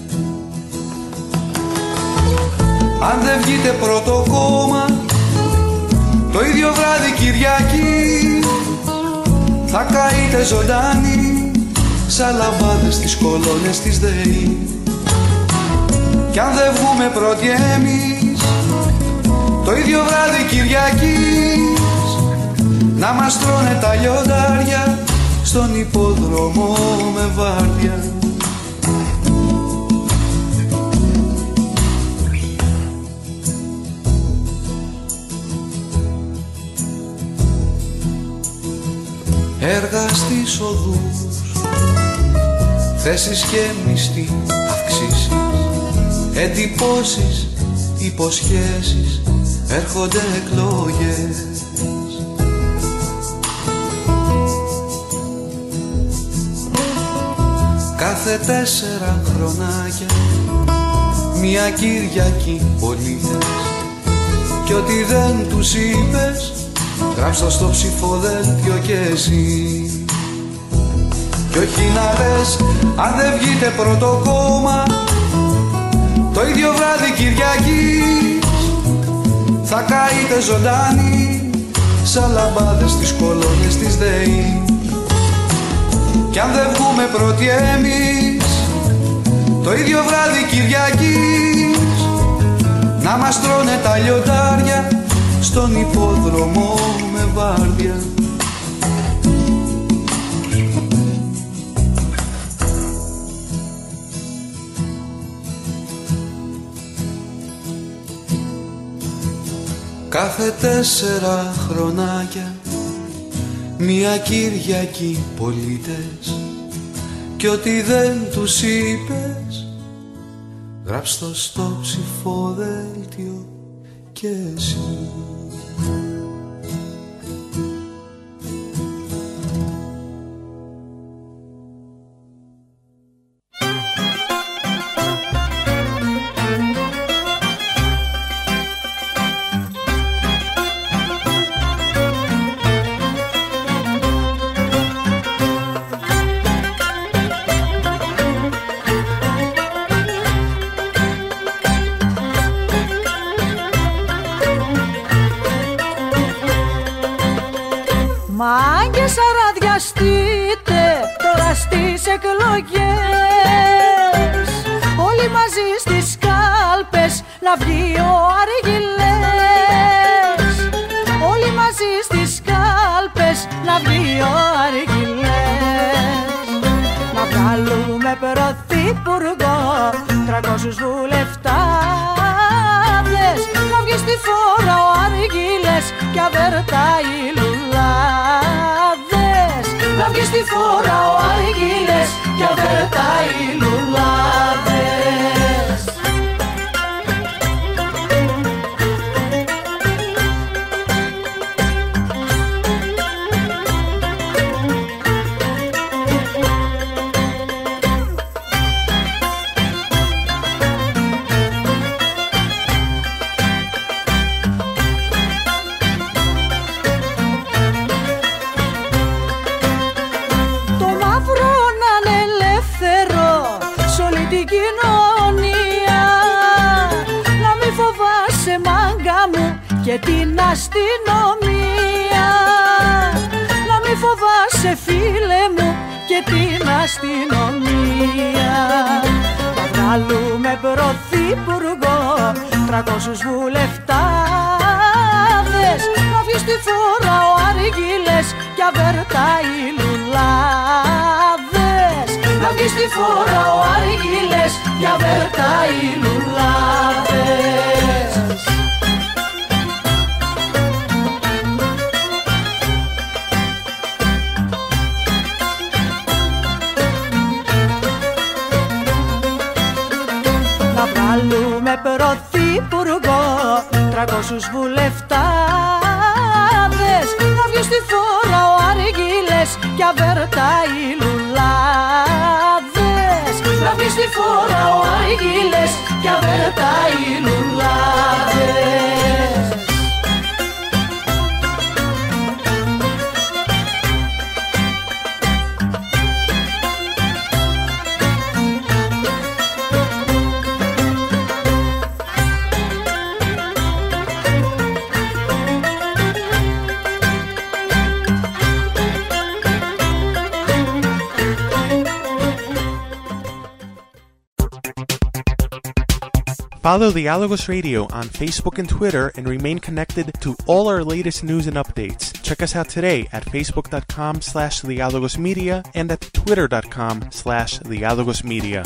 Αν δεν βγείτε πρώτο κόμμα το ίδιο βράδυ Κυριακή θα καείτε ζωντάνοι σαν λαμπάδες στις κολόνες της ΔΕΗ. Κι αν δεν βγούμε πρώτοι εμείς το ίδιο βράδυ Κυριακής να μας τρώνε τα λιοντάρια στον υπόδρομο με βάρδια. Έργα στις οδούς, θέσεις και μισθοί αυξήσεις, εντυπώσεις, υποσχέσεις, έρχονται εκλογές. Κάθε 4 χρονάκια μια Κυριακή πολίτες κι ό,τι δεν τους είπες γράψτε στο ψηφοδέλτιο κι εσύ. Κι όχι να λες αν δεν βγείτε πρώτο κόμμα το ίδιο βράδυ Κυριακής θα καείτε ζωντάνοι σαν λαμπάδες στις κολόνες της ΔΕΗ. Κι αν δεν βγούμε πρώτοι εμείς το ίδιο βράδυ Κυριακής να μας τρώνε τα λιοντάρια στον υπόδρομο με βάρδια. Κάθε 4 χρονάκια μια Κυριακή πολίτες κι ό,τι δεν τους είπες γράψ' το στο ψηφοδέλτιο κι εσύ. Μάγκες αραδιαστείτε τώρα στις εκλογές, όλοι μαζί στις κάλπες να βγει ο Αργυλές. Όλοι μαζί στις κάλπες να βγει ο Αργυλές. Να βγάλουμε πρωθυπουργό 300 βουλευτάδες, να βγει στη φόρα ο Αργυλές κι αβέρτα οι λουλάδες. Να βγει στη φόρα ο Αργυλές κι αβέρτα οι λουλάδες. Και την αστυνομία να μη φοβάσαι φίλε μου και την αστυνομία. Θα βγάλουμε πρωθυπουργό 300 βουλευτάδες, να βγει στη φόρα ο Αργυλές κι αβέρτα οι λουλάδες. Να βγει στη φόρα ο Αργυλές κι αβέρτα οι λουλάδες. Με πρωθυπουργό 300 βουλευτάδες, να βγει στη φόρα ο Αργυλές κι αβέρτα οι λουλάδες. Να βγει στη φόρα ο Αργυλές κι αβέρτα τα ήλουλάδες. Follow Dialogos Radio on Facebook and Twitter and remain connected to all our latest news and updates. Check us out today at facebook.com/dialogosmedia and at twitter.com/dialogosmedia.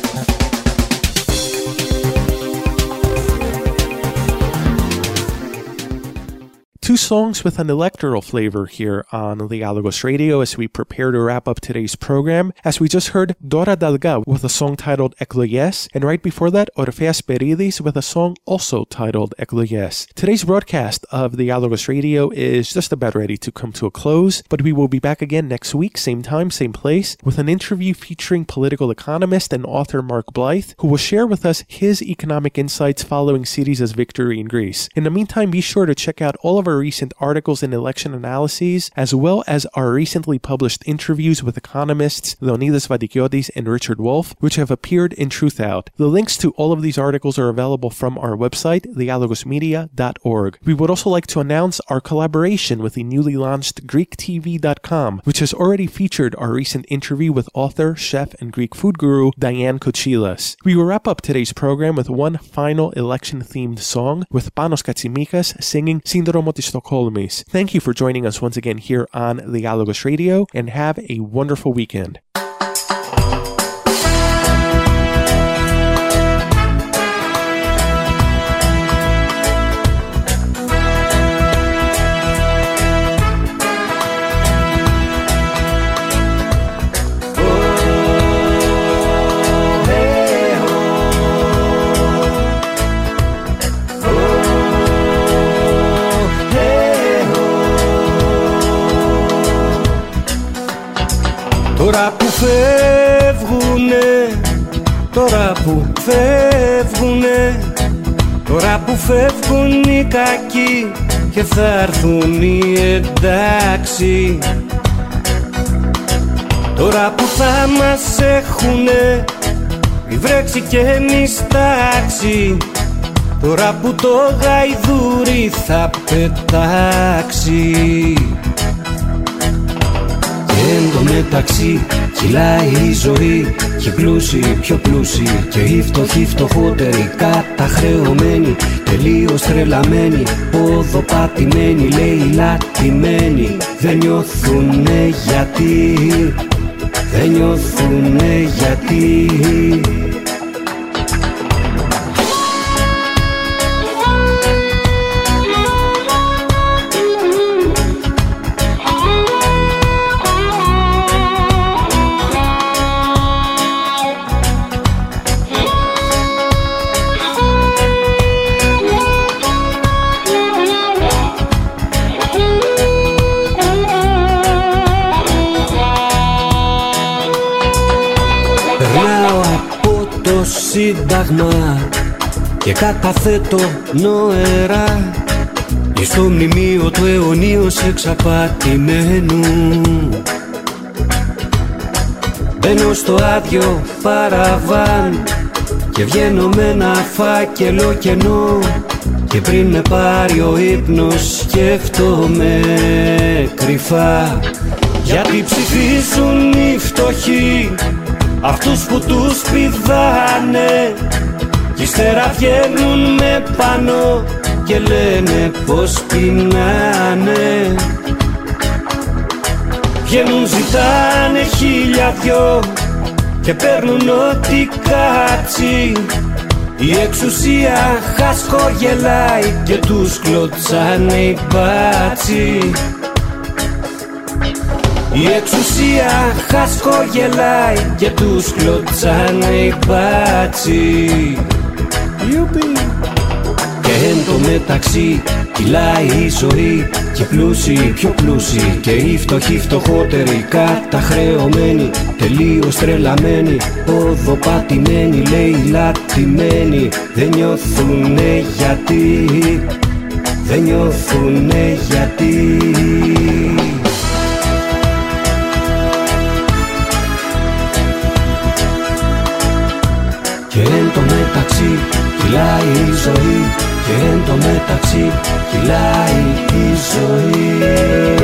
Two songs with an electoral flavor here on Dialogos Radio as we prepare to wrap up today's program. As we just heard Dora Dalga with a song titled Eklogés, and right before that, Orfeas Peridis with a song also titled Eklogés. Today's broadcast of Dialogos Radio is just about ready to come to a close, but we will be back again next week, same time, same place, with an interview featuring political economist and author Mark Blyth, who will share with us his economic insights following Syriza's victory in Greece. In the meantime, be sure to check out all of our recent articles and election analyses, as well as our recently published interviews with economists Leonidas Vadikiotis and Richard Wolff, which have appeared in Truth Out. The links to all of these articles are available from our website, dialogosmedia.org. We would also like to announce our collaboration with the newly launched GreekTV.com, which has already featured our recent interview with author, chef, and Greek food guru Diane Kochilas. We will wrap up today's program with one final election-themed song, with Panos Katsimikas singing Sínδρομο της Στοκχόλμης. Thank you for joining us once again here on Dialogos Radio, and have a wonderful weekend. Τώρα που φεύγουνε, τώρα που φεύγουνε, τώρα που φεύγουν οι κακοί και θα έρθουν οι εντάξει, τώρα που θα μας έχουνε μη βρέξει και μη στάξει, τώρα που το γαϊδούρι θα πετάξει. Εν τω μεταξύ κυλάει η ζωή και οι πλούσιοι πιο πλούσιοι και οι φτωχοί φτωχότεροι, καταχρεωμένοι, τελείως τρελαμένοι, ποδοπατημένοι, λέει λατημένοι. Δεν νιώθουνε γιατί, δεν νιώθουνε γιατί. Σύνταγμα και καταθέτω νοερά στο μνημείο του αιωνίως εξαπατημένου. Μπαίνω στο άδειο παραβάν και βγαίνω με ένα φάκελο κενό, και πριν με πάρει ο ύπνος σκέφτομαι κρυφά, γιατί ψηφίσουν οι φτωχοί αυτούς που τους πηδάνε κι ύστερα βγαίνουν με πάνω και λένε πως πεινάνε. Βγαίνουν, ζητάνε 1000 και παίρνουν ό,τι κάτσι. Η εξουσία χασκογελάει και τους κλωτσάνε οι μπάτσι. Η εξουσία χασκογελάει και τους κλωτσάνε οι μπάτσι. Και εν τω μεταξύ Κυλάει η ζωή και πλούσιοι πιο πλούσιοι και οι φτωχοί φτωχότεροι, καταχρεωμένοι, τελείως τρελαμένοι, ποδοπατημένοι, λέει λατημένοι. Δεν νιώθουνε γιατί, δεν νιώθουνε γιατί. Και εν τω μεταξύ κυλάει η ζωή, και εν τω μεταξύ κυλάει η ζωή.